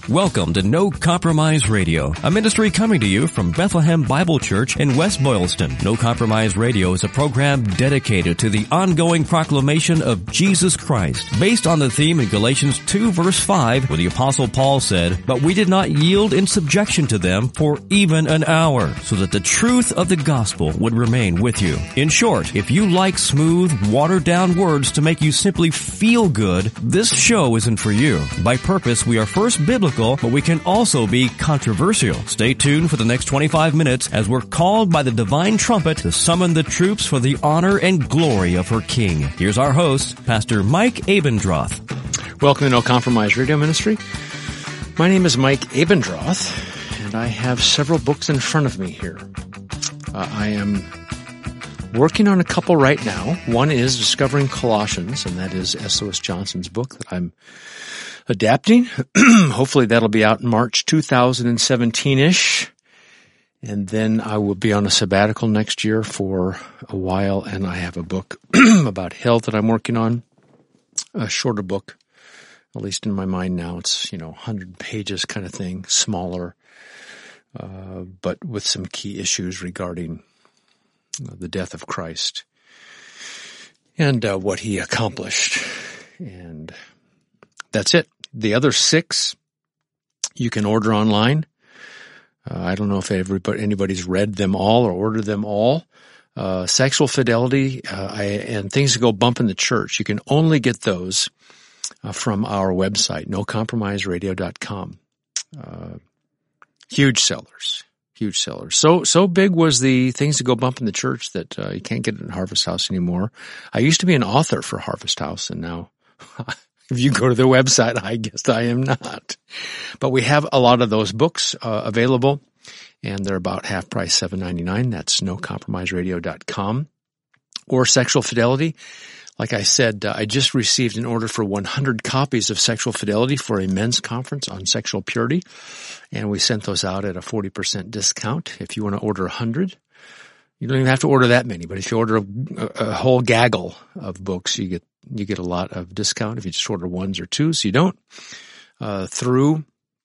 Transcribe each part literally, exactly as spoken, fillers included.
Welcome to No Compromise Radio, a ministry coming to you from Bethlehem Bible Church in West Boylston. No Compromise Radio is a program dedicated to the ongoing proclamation of Jesus Christ, based on the theme in Galatians two verse five, where the Apostle Paul said, "But we did not yield in subjection to them for even an hour, so that the truth of the gospel would remain with you." In short, if you like smooth, watered-down words to make you simply feel good, this show isn't for you. By purpose, we are first biblical, but we can also be controversial. Stay tuned for the next twenty-five minutes as we're called by the divine trumpet to summon the troops for the honor and glory of her King. Here's our host, Pastor Mike Abendroth. Welcome to No Compromise Radio Ministry. My name is Mike Abendroth, and I have several books in front of me here. Uh, I am working on a couple right now. One is Discovering Colossians, and that is S O S Johnson's book that I'm adapting. Hopefully that'll be out in March two thousand seventeen-ish. And then I will be on a sabbatical next year for a while, and I have a book about hell that I'm working on. A shorter book, at least in my mind now. It's, you know, one hundred pages kind of thing, smaller, uh, but with some key issues regarding uh, the death of Christ and uh, what he accomplished. And that's it. The other six you can order online. Uh, I don't know if everybody, anybody's read them all or ordered them all. Uh, Sexual Fidelity uh, I, and Things That Go Bump in the Church. You can only get those uh, from our website, no compromise radio dot com. Uh, huge sellers. Huge sellers. So, so big was the Things That Go Bump in the Church that uh, you can't get it in Harvest House anymore. I used to be an author for Harvest House, and now if you go to their website, I guess I am not. But we have a lot of those books uh, available, and they're about half price, seven ninety-nine. That's no compromise radio dot com. Or Sexual Fidelity. Like I said, uh, I just received an order for one hundred copies of Sexual Fidelity for a men's conference on sexual purity, and we sent those out at a forty percent discount. If you want to order one hundred, you don't even have to order that many, but if you order a, a whole gaggle of books, you get you get a lot of discount. If you just order ones or twos, you don't. Uh, through,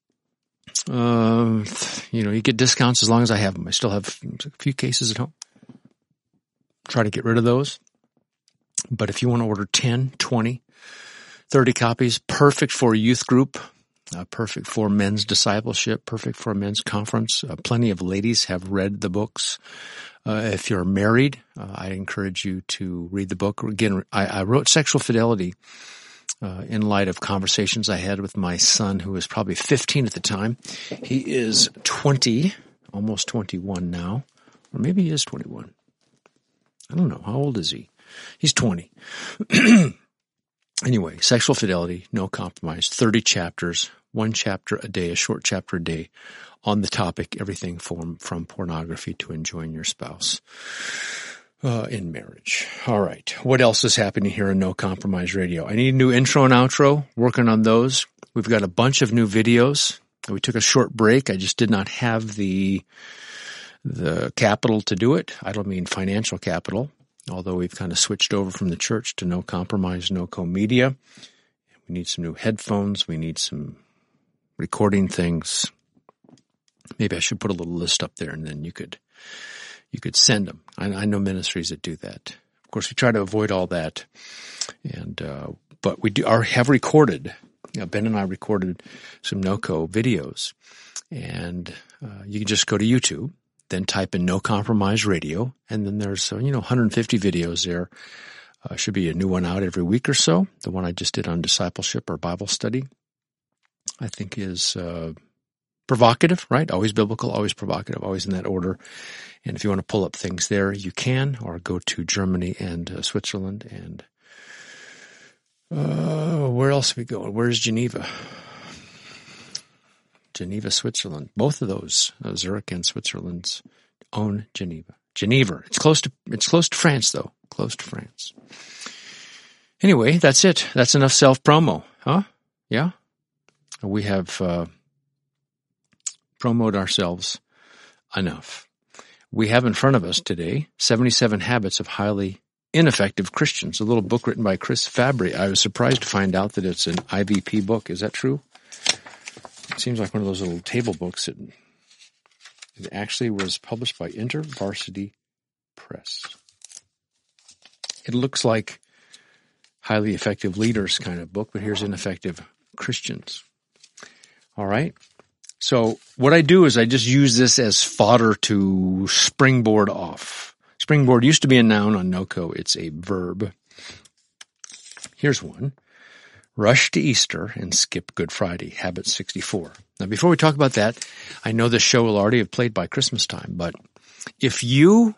uh, you know, you get discounts as long as I have them. I still have a few cases at home. Try to get rid of those. But if you want to order ten, twenty, thirty copies, perfect for a youth group, uh, perfect for men's discipleship, perfect for a men's conference. Uh, plenty of ladies have read the books. Uh, if you're married, uh, I encourage you to read the book. Again, I, I wrote Sexual Fidelity uh, in light of conversations I had with my son, who was probably fifteen at the time. He is twenty, almost twenty-one now, or maybe he is twenty-one. I don't know. How old is he? He's twenty. Anyway, Sexual Fidelity, No Compromise, thirty chapters, one chapter a day, a short chapter a day, on the topic, everything from, from pornography to enjoying your spouse uh, in marriage. All right. What else is happening here in No Compromise Radio? I need a new intro and outro, working on those. We've got a bunch of new videos. We took a short break. I just did not have the the capital to do it. I don't mean financial capital, although we've kind of switched over from the church to No Compromise, No Co Media. We need some new headphones. We need some recording things. Maybe I should put a little list up there, and then you could you could send them. I, I know ministries that do that. Of course, we try to avoid all that, and uh, but we do are have recorded. You know, Ben and I recorded some NoCo videos, and uh, you can just go to YouTube, then type in No Compromise Radio, and then there's uh, you know one hundred fifty videos there. Uh, should be a new one out every week or so. The one I just did on discipleship or Bible study, I think, is Uh, provocative, right? Always biblical, always provocative, always in that order. And if you want to pull up things there, you can, or go to Germany and uh, Switzerland. And uh, where else are we going? Where's Geneva? Geneva, Switzerland. Both of those, uh, Zurich and Switzerland's own Geneva. Geneva. It's close to it's close to France, though. Close to France. Anyway, that's it. That's enough self-promo, huh? Yeah? We have Uh, promote ourselves enough. We have in front of us today seventy-seven Habits of Highly Ineffective Christians, a little book written by Chris Fabry. I was surprised to find out that it's an I V P book. Is that true? It seems like one of those little table books. It, it actually was published by InterVarsity Press. It looks like Highly Effective Leaders kind of book, but here's Ineffective Christians. All right. So what I do is I just use this as fodder to springboard off. Springboard used to be a noun on NoCo. It's a verb. Here's one. Rush to Easter and skip Good Friday, habit sixty-four. Now, before we talk about that, I know this show will already have played by Christmas time, but if you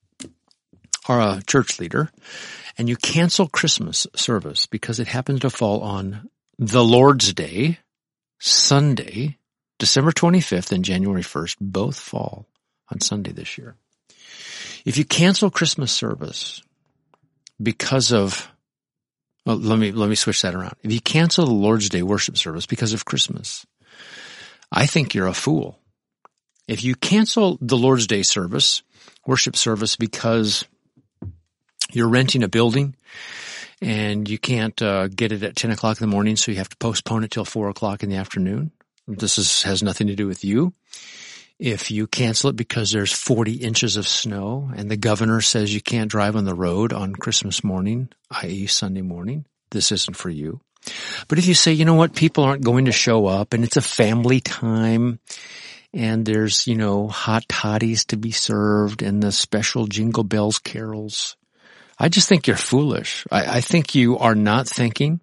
are a church leader and you cancel Christmas service because it happens to fall on the Lord's Day, Sunday, December twenty-fifth and January first, both fall on Sunday this year. If you cancel Christmas service because of Well, let me, let me switch that around. If you cancel the Lord's Day worship service because of Christmas, I think you're a fool. If you cancel the Lord's Day service, worship service, because you're renting a building and you can't uh, get it at ten o'clock in the morning, so you have to postpone it till four o'clock in the afternoon, this is, has nothing to do with you. If you cancel it because there's forty inches of snow and the governor says you can't drive on the road on Christmas morning, that is. Sunday morning, this isn't for you. But if you say, you know what, people aren't going to show up and it's a family time and there's, you know, hot toddies to be served and the special Jingle Bells carols, I just think you're foolish. I, I think you are not thinking.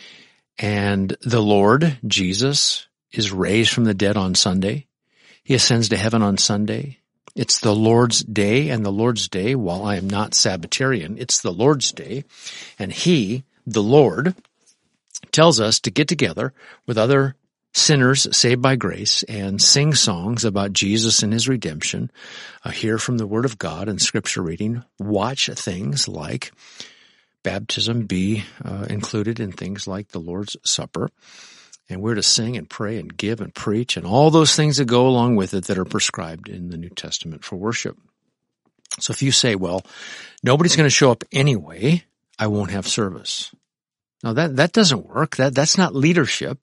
And the Lord, Jesus, is raised from the dead on Sunday. He ascends to heaven on Sunday. It's the Lord's Day, and the Lord's Day, while I am not Sabbatarian, it's the Lord's Day, and He, the Lord, tells us to get together with other sinners saved by grace and sing songs about Jesus and His redemption, uh, hear from the Word of God and Scripture reading, watch things like baptism be uh, included in things like the Lord's Supper. And we're to sing and pray and give and preach and all those things that go along with it that are prescribed in the New Testament for worship. So if you say, well, nobody's going to show up anyway, I won't have service. Now that, that doesn't work. That, that's not leadership.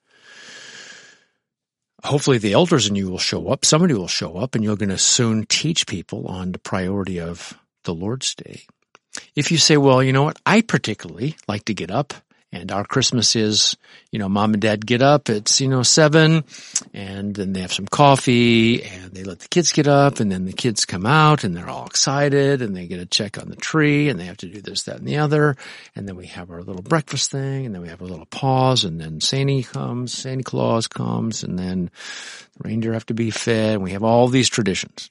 Hopefully the elders in you will show up. Somebody will show up and you're going to soon teach people on the priority of the Lord's Day. If you say, well, you know what, I particularly like to get up. And our Christmas is, you know, mom and dad get up, it's, you know, seven, and then they have some coffee, and they let the kids get up, and then the kids come out, and they're all excited, and they get a check on the tree, and they have to do this, that, and the other, and then we have our little breakfast thing, and then we have a little pause, and then Santa comes, Santa Claus comes, and then the reindeer have to be fed, and we have all these traditions.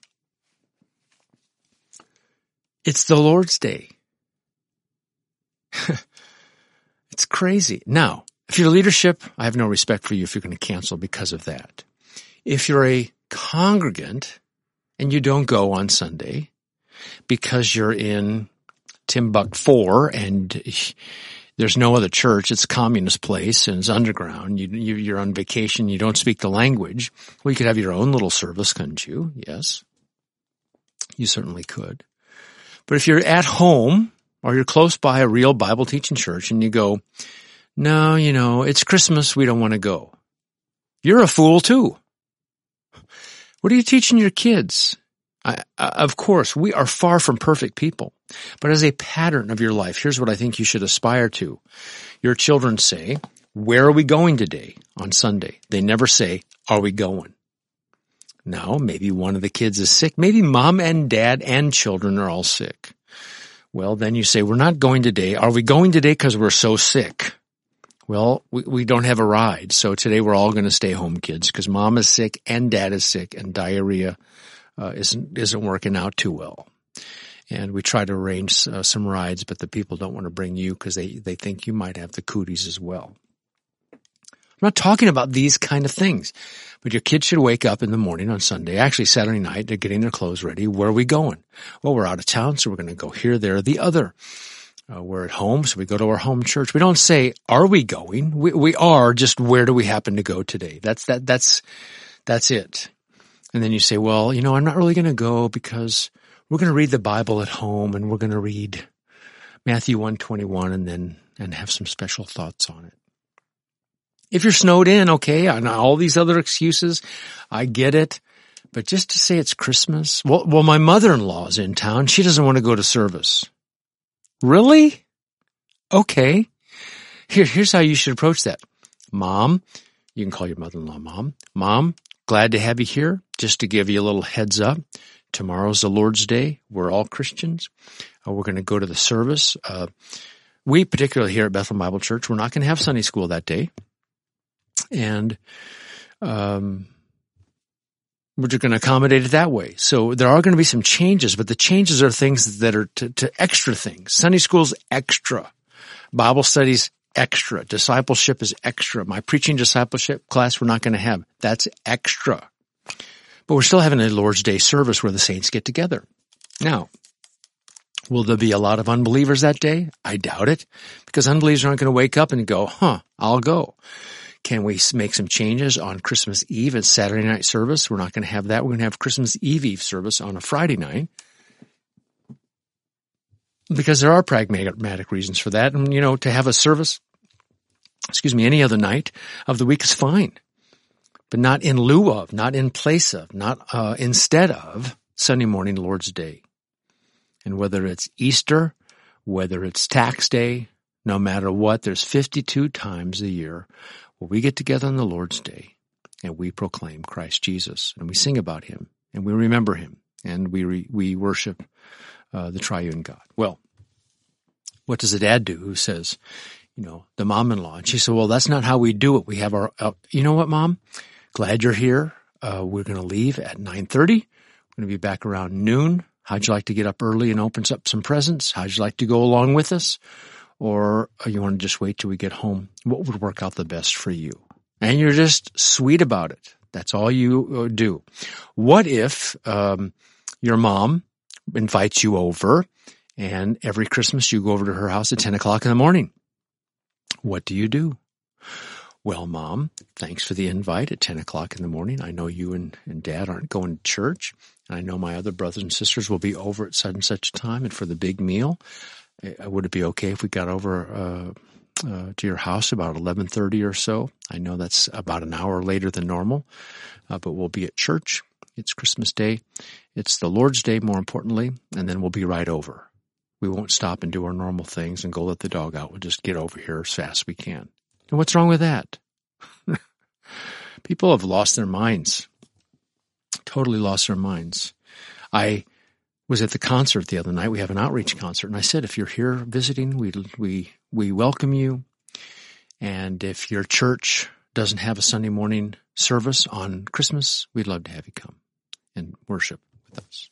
It's the Lord's Day. It's crazy. Now, if you're leadership, I have no respect for you if you're going to cancel because of that. If you're a congregant and you don't go on Sunday because you're in Timbuktu and there's no other church, it's a communist place and it's underground, you, you, you're on vacation, you don't speak the language, well, you could have your own little service, couldn't you? Yes, you certainly could. But if you're at home, or you're close by a real Bible teaching church and you go, no, you know, it's Christmas, we don't want to go. You're a fool too. What are you teaching your kids? I, I, of course, we are far from perfect people, but as a pattern of your life, here's what I think you should aspire to. Your children say, where are we going today on Sunday? They never say, are we going? Now, maybe one of the kids is sick. Maybe mom and dad and children are all sick. Well, then you say, we're not going today. Are we going today because we're so sick? Well, we, we don't have a ride, so today we're all going to stay home, kids, because mom is sick and dad is sick and diarrhea uh, isn't isn't working out too well. And we try to arrange uh, some rides, but the people don't want to bring you because they, they think you might have the cooties as well. I'm not talking about these kind of things, but your kids should wake up in the morning on Sunday, actually Saturday night, they're getting their clothes ready. Where are we going? Well, we're out of town, so we're going to go here, there, the other. Uh, we're at home, so we go to our home church. We don't say, are we going? We, we are, just where do we happen to go today? That's, that, that's, that's it. And then you say, well, you know, I'm not really going to go because we're going to read the Bible at home and we're going to read Matthew one twenty-one and then, and have some special thoughts on it. If you're snowed in, okay, and all these other excuses, I get it. But just to say it's Christmas, well, well, my mother-in-law's in town. She doesn't want to go to service. Really? Okay. Here, here's how you should approach that. Mom, you can call your mother-in-law Mom. Mom, glad to have you here. Just to give you a little heads up, tomorrow's the Lord's Day. We're all Christians. Uh, we're going to go to the service. Uh, we, particularly here at Bethlehem Bible Church, we're not going to have Sunday school that day. And um, we're just going to accommodate it that way. So there are going to be some changes, but the changes are things that are to, to extra things. Sunday school's extra. Bible studies, extra. Discipleship is extra. My preaching discipleship class we're not going to have. That's extra. But we're still having a Lord's Day service where the saints get together. Now, will there be a lot of unbelievers that day? I doubt it, because unbelievers aren't going to wake up and go, huh, I'll go. Can we make some changes on Christmas Eve and Saturday night service? We're not going to have that. We're going to have Christmas Eve Eve service on a Friday night, because there are pragmatic reasons for that. And, you know, to have a service, excuse me, any other night of the week is fine, but not in lieu of, not in place of, not uh, instead of Sunday morning Lord's Day. And whether it's Easter, whether it's tax day, no matter what, there's fifty-two times a year where we get together on the Lord's Day and we proclaim Christ Jesus, and we sing about him, and we remember him, and we re, we worship uh, the triune God. Well, what does a dad do who says, you know, the mom-in-law? And she said, well, that's not how we do it. We have our, uh, you know what, Mom? Glad you're here. Uh, we're going to leave at nine thirty. We're going to be back around noon. How'd you like to get up early and open up some presents? How'd you like to go along with us? Or you want to just wait till we get home? What would work out the best for you? And you're just sweet about it. That's all you do. What if um, your mom invites you over, and every Christmas you go over to her house at ten o'clock in the morning? What do you do? Well, Mom, thanks for the invite at ten o'clock in the morning. I know you and, and Dad aren't going to church. And I know my other brothers and sisters will be over at such and such time, and for the big meal, would it be okay if we got over uh, uh, to your house about eleven thirty or so? I know that's about an hour later than normal, uh, but we'll be at church. It's Christmas Day. It's the Lord's Day, more importantly, and then we'll be right over. We won't stop and do our normal things and go let the dog out. We'll just get over here as fast as we can. And what's wrong with that? People have lost their minds. Totally lost their minds. I was at the concert the other night. We have an outreach concert, and I said, if you're here visiting, we we we welcome you. And if your church doesn't have a Sunday morning service on Christmas, we'd love to have you come and worship with us.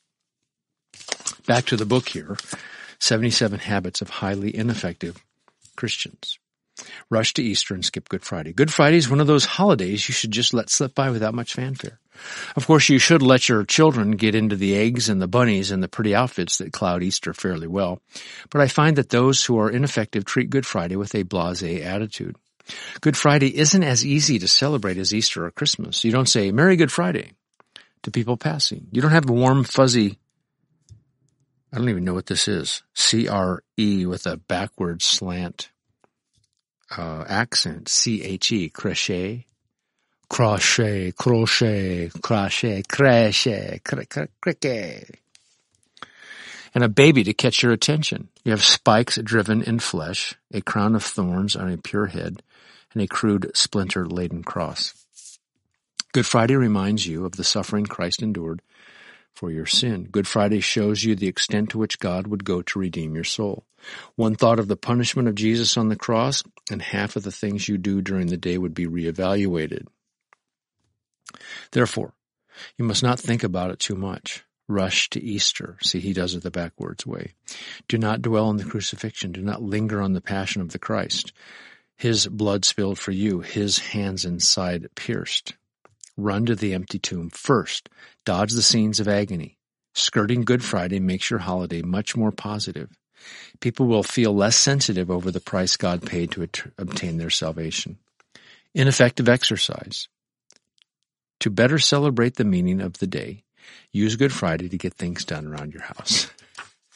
Back to the book here, seventy-seven Habits of Highly Ineffective Christians. Rush to Easter and skip Good Friday. Good Friday is one of those holidays you should just let slip by without much fanfare. Of course, you should let your children get into the eggs and the bunnies and the pretty outfits that cloud Easter fairly well. But I find that those who are ineffective treat Good Friday with a blasé attitude. Good Friday isn't as easy to celebrate as Easter or Christmas. You don't say, Merry Good Friday to people passing. You don't have a warm, fuzzy, I don't even know what this is, C R E with a backward slant uh, accent, C H E, crochet. Crochet, crochet, crochet, crochet, cricket. And a baby to catch your attention. You have spikes driven in flesh, a crown of thorns on a pure head, and a crude splinter-laden cross. Good Friday reminds you of the suffering Christ endured for your sin. Good Friday shows you the extent to which God would go to redeem your soul. One thought of the punishment of Jesus on the cross, and half of the things you do during the day would be reevaluated. Therefore, you must not think about it too much. Rush to Easter. See, he does it the backwards way. Do not dwell on the crucifixion. Do not linger on the passion of the Christ. His blood spilled for you, his hands and side pierced. Run to the empty tomb first. Dodge the scenes of agony. Skirting Good Friday makes your holiday much more positive. People will feel less sensitive over the price God paid to at- obtain their salvation. Ineffective exercise. To better celebrate the meaning of the day, use Good Friday to get things done around your house.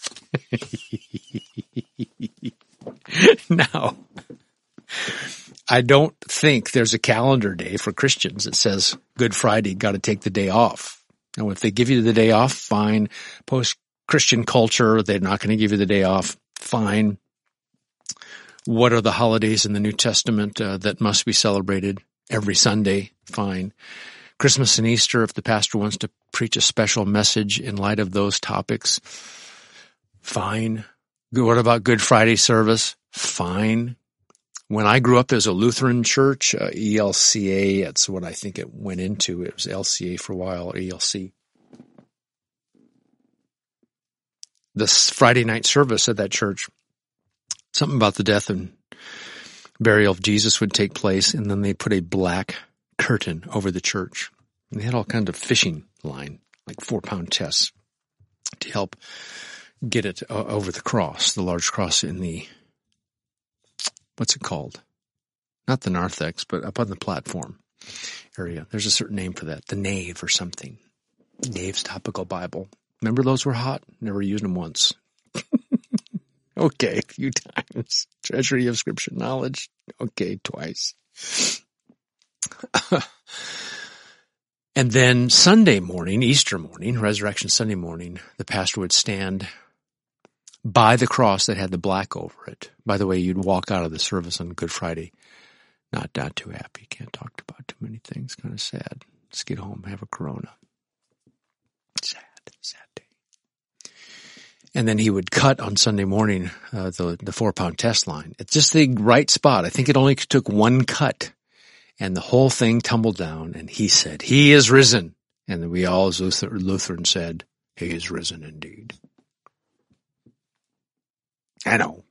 Now, I don't think there's a calendar day for Christians that says Good Friday, got to take the day off. Now, if they give you the day off, fine. Post-Christian culture, they're not going to give you the day off, fine. What are the holidays in the New Testament uh, that must be celebrated every Sunday? Fine. Christmas and Easter, if the pastor wants to preach a special message in light of those topics, fine. What about Good Friday service? Fine. When I grew up, there's a Lutheran church, uh, E L C A. That's what I think it went into. It was L C A for a while, or E L C. This Friday night service at that church, something about the death and burial of Jesus would take place, and then they put a black curtain over the church. And they had all kinds of fishing line, like four-pound tests, to help get it uh, over the cross, the large cross in the, what's it called? Not the narthex, but up on the platform area. There's a certain name for that, the nave or something. Nave's Topical Bible. Remember those were hot? Never used them once. Okay, a few times. Treasury of Scripture knowledge. Okay, twice. And then Sunday morning, Easter morning, Resurrection Sunday morning, the pastor would stand by the cross that had the black over it. By the way, you'd walk out of the service on Good Friday. Not, not too happy. Can't talk about too many things. Kind of sad. Let's get home, have a Corona. Sad, sad day. And then he would cut on Sunday morning uh, the the four pound test line. It's just the right spot. I think it only took one cut, and the whole thing tumbled down. And he said, "He is risen." And we all, as Luther, Lutheran, said, "He is risen indeed." I know.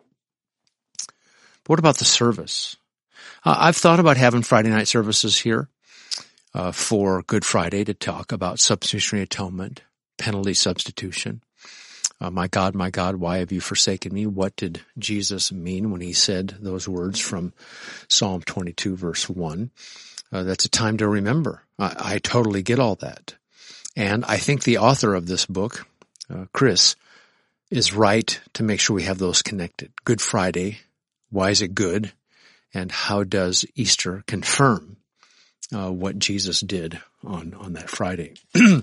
But what about the service? Uh, I've thought about having Friday night services here uh, for Good Friday to talk about substitutionary atonement, penalty substitution. Uh, my God, my God, why have you forsaken me? What did Jesus mean when he said those words from Psalm twenty-two, verse one? Uh, that's a time to remember. I, I totally get all that. And I think the author of this book, uh, Chris, is right to make sure we have those connected. Good Friday, why is it good? And how does Easter confirm uh, what Jesus did on, on that Friday?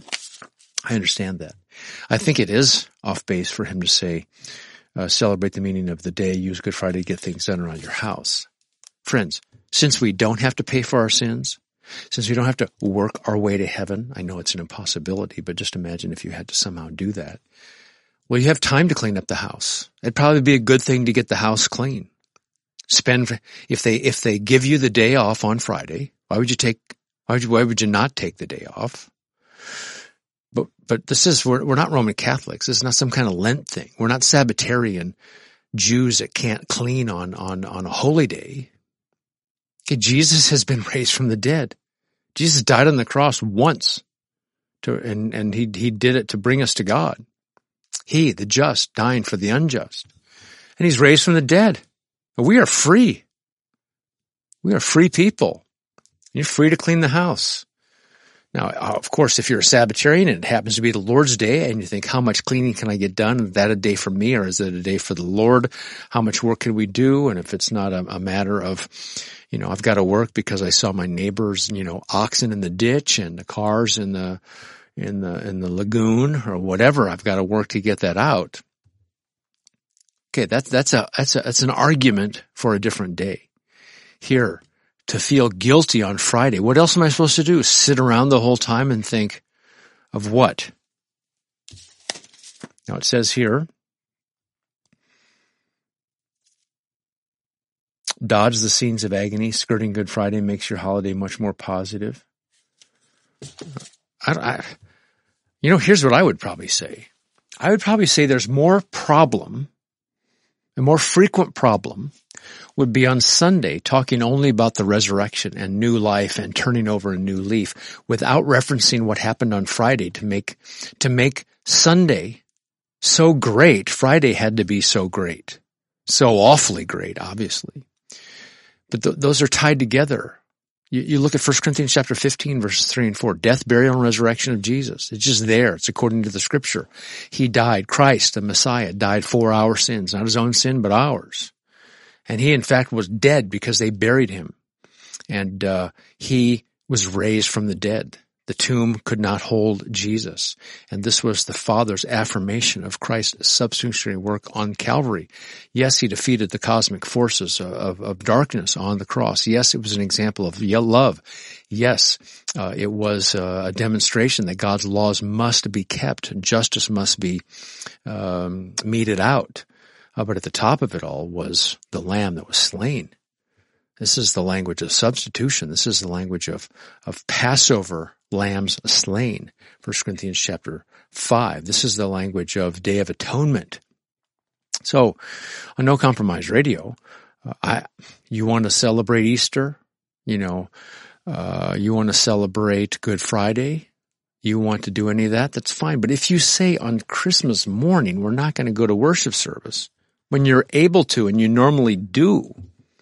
I understand that. I think it is off base for him to say, uh, celebrate the meaning of the day, use Good Friday to get things done around your house. Friends, since we don't have to pay for our sins, since we don't have to work our way to heaven, I know it's an impossibility, but just imagine if you had to somehow do that. Well, you have time to clean up the house. It'd probably be a good thing to get the house clean. Spend, if they, if they give you the day off on Friday, why would you take, why would you, why would you not take the day off? But, but this is, we're, we're not Roman Catholics. This is not some kind of Lent thing. We're not Sabbatarian Jews that can't clean on, on, on a holy day. Okay, Jesus has been raised from the dead. Jesus died on the cross once to, and, and he, he did it to bring us to God. He, the just, dying for the unjust. And he's raised from the dead. We are free. We are free people. You're free to clean the house. Now, of course, if you're a Sabbatarian and it happens to be the Lord's day and you think, how much cleaning can I get done? Is that a day for me or is it a day for the Lord? How much work can we do? And if it's not a, a matter of, you know, I've got to work because I saw my neighbor's, you know, oxen in the ditch and the cars in the, in the, in the lagoon or whatever, I've got to work to get that out. Okay, that's, that's a, that's a, that's an argument for a different day. Here, to feel guilty on Friday, what else am I supposed to do? Sit around the whole time and think of what? Now it says here, dodge the scenes of agony. Skirting Good Friday makes your holiday much more positive. I, I, you know, here's what I would probably say. I would probably say there's more problem, a more frequent problem would be on Sunday talking only about the resurrection and new life and turning over a new leaf without referencing what happened on Friday to make, to make Sunday so great. Friday had to be so great, so awfully great, obviously. But th- those are tied together. You, you look at First Corinthians chapter fifteen, verses three and four, death, burial, and resurrection of Jesus. It's just there. It's according to the scripture. He died. Christ, the Messiah, died for our sins, not his own sin, but ours. And he, in fact, was dead because they buried him. And uh, he was raised from the dead. The tomb could not hold Jesus. And this was the Father's affirmation of Christ's substitutionary work on Calvary. Yes, he defeated the cosmic forces of, of darkness on the cross. Yes, it was an example of love. Yes, uh, it was uh, a demonstration that God's laws must be kept and justice must be um, meted out. Uh, but at the top of it all was the Lamb that was slain. This is the language of substitution. This is the language of, of Passover lambs slain. First Corinthians chapter five. This is the language of Day of Atonement. So, on No Compromise Radio, uh, I, you want to celebrate Easter? You know, uh, you want to celebrate Good Friday? You want to do any of that? That's fine. But if you say on Christmas morning, we're not going to go to worship service, when you're able to and you normally do,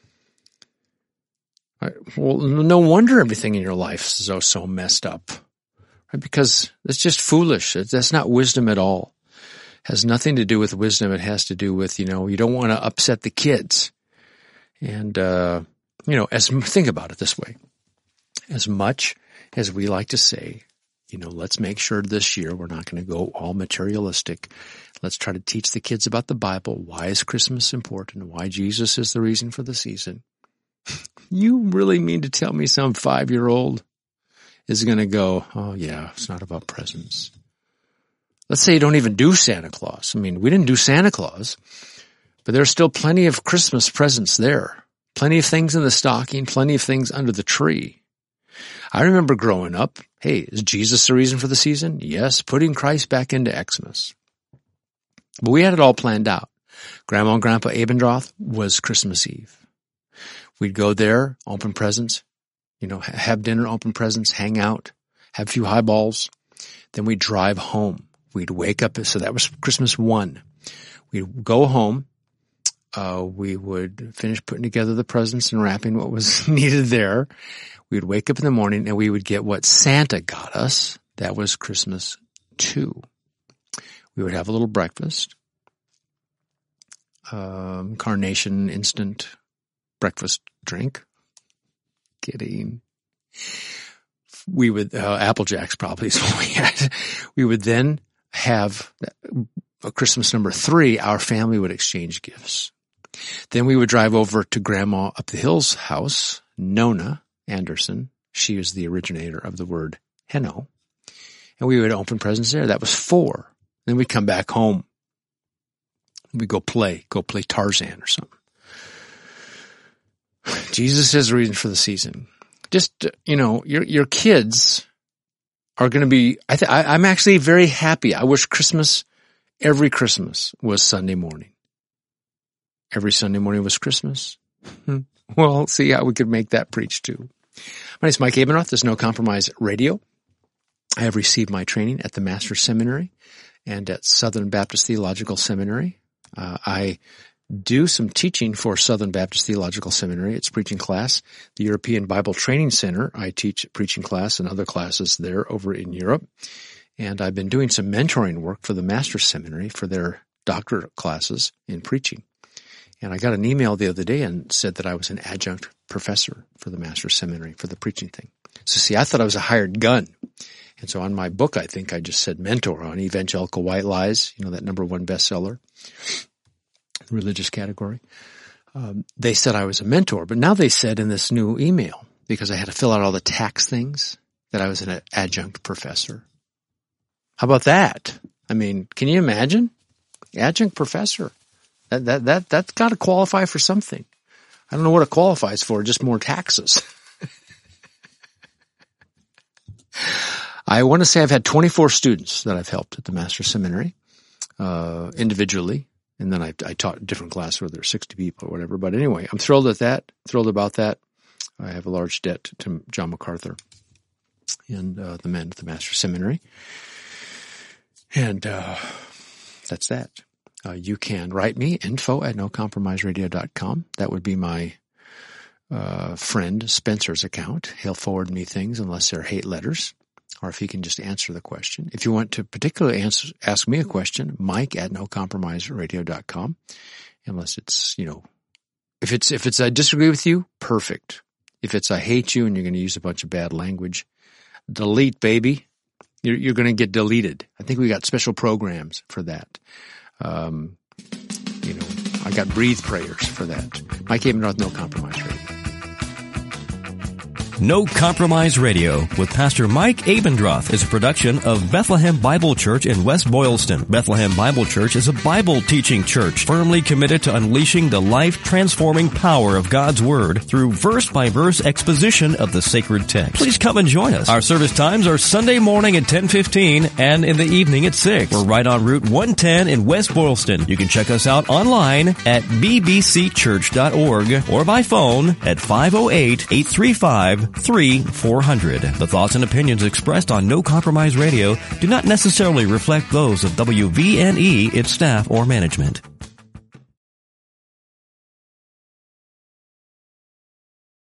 well, no wonder everything in your life is so, so messed up, right? Because it's just foolish. That's not wisdom at all. It has nothing to do with wisdom. It has to do with, you know, you don't want to upset the kids. And, uh, you know, as, think about it this way. As much as we like to say, you know, let's make sure this year we're not going to go all materialistic. Let's try to teach the kids about the Bible. Why is Christmas important? Why Jesus is the reason for the season. You really mean to tell me some five-year-old is going to go, oh yeah, it's not about presents. Let's say you don't even do Santa Claus. I mean, we didn't do Santa Claus, but there's still plenty of Christmas presents there. Plenty of things in the stocking, plenty of things under the tree. I remember growing up, hey, is Jesus the reason for the season? Yes, putting Christ back into Xmas. But we had it all planned out. Grandma and Grandpa Abendroth was Christmas Eve. We'd go there, open presents, you know, have dinner, open presents, hang out, have a few highballs. Then we'd drive home. We'd wake up. So that was Christmas one. We'd go home. Uh, we would finish putting together the presents and wrapping what was needed there. We'd wake up in the morning and we would get what Santa got us. That was Christmas two. We would have a little breakfast, um, carnation instant breakfast drink. Kidding. We would, uh, Apple Jacks probably is what we had. We would then have a Christmas number three. Our family would exchange gifts. Then we would drive over to Grandma up the hill's house, Nona Anderson. She is the originator of the word henno. And we would open presents there. That was four. Then we'd come back home. We'd go play, go play Tarzan or something. Jesus is the reason for the season. Just, you know, your, your kids are going to be, I th- I, I'm actually very happy. I wish Christmas, every Christmas was Sunday morning. Every Sunday morning was Christmas. Well, see how we could make that preach too. My name is Mike Abendroth. There's No Compromise Radio. I have received my training at the Master's Seminary and at Southern Baptist Theological Seminary. Uh, I do some teaching for Southern Baptist Theological Seminary. It's preaching class. The European Bible Training Center, I teach preaching class and other classes there over in Europe. And I've been doing some mentoring work for the Master's Seminary for their doctorate classes in preaching. And I got an email the other day and said that I was an adjunct professor for the Master's Seminary for the preaching thing. So see, I thought I was a hired gun. And so on my book, I think I just said mentor on Evangelical White Lies, you know, that number one bestseller, religious category. Um, they said I was a mentor, but now they said in this new email, because I had to fill out all the tax things, that I was an adjunct professor. How about that? I mean, can you imagine? Adjunct professor. That, that, that, that's got to qualify for something. I don't know what it qualifies for, just more taxes. I want to say I've had twenty-four students that I've helped at the Master's Seminary, uh, individually. And then I, I taught different classes where there's sixty people or whatever. But anyway, I'm thrilled at that, thrilled about that. I have a large debt to John MacArthur and, uh, the men at the Master's Seminary. And, uh, that's that. Uh, you can write me, info at no compromise radio dot com. That would be my uh friend Spencer's account. He'll forward me things unless they're hate letters, or if he can just answer the question. If you want to particularly answer, ask me a question, Mike at no compromise radio dot com, unless it's, you know, if it's, if it's I disagree with you, perfect. If it's I hate you and you're going to use a bunch of bad language, delete, baby. You're, you're going to get deleted. I think we got special programs for that. Um, you know, I got breathe prayers for that. Mike Abendroth, No Compromise Radio. No Compromise Radio with Pastor Mike Abendroth is a production of Bethlehem Bible Church in West Boylston. Bethlehem Bible Church is a Bible teaching church firmly committed to unleashing the life-transforming power of God's Word through verse-by-verse exposition of the sacred text. Please come and join us. Our service times are Sunday morning at ten fifteen and in the evening at six. We're right on Route one ten in West Boylston. You can check us out online at b b c church dot org or by phone at five oh eight, eight three five, three four hundred. The thoughts and opinions expressed on No Compromise Radio do not necessarily reflect those of W V N E, its staff, or management.